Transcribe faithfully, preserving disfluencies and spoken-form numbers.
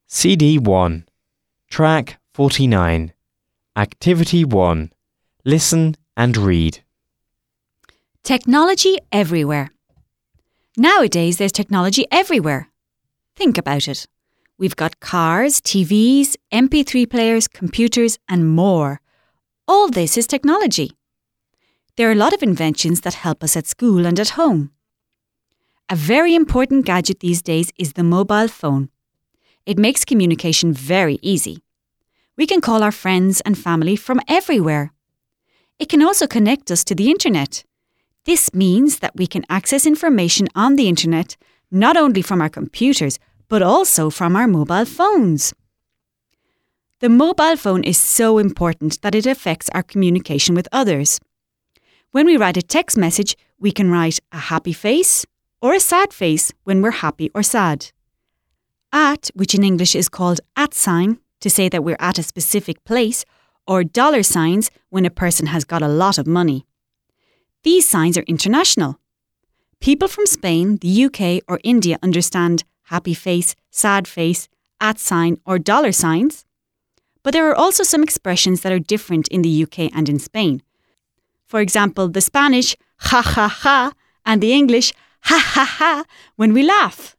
C D one, Track forty-nine, Activity one, Listen and Read. Technology everywhere. Nowadays there's technology everywhere. Think about it. We've got cars, T Vs, M P three players, computers and more. All this is technology. There are a lot of inventions that help us at school and at home. A very important gadget these days is the mobile phone. It makes communication very easy. We can call our friends and family from everywhere. It can also connect us to the internet. This means that we can access information on the internet not only from our computers but also from our mobile phones. The mobile phone is so important that it affects our communication with others. When we write a text message, we can write a happy face or a sad face when we're happy or sad. At, which in English is called at sign, to say that we're at a specific place, or dollar signs when a person has got a lot of money. These signs are international. People from Spain, the U K or India understand happy face, sad face, at sign or dollar signs. But there are also some expressions that are different in the U K and in Spain. For example, the Spanish ha ha ha and the English ha ha ha when we laugh.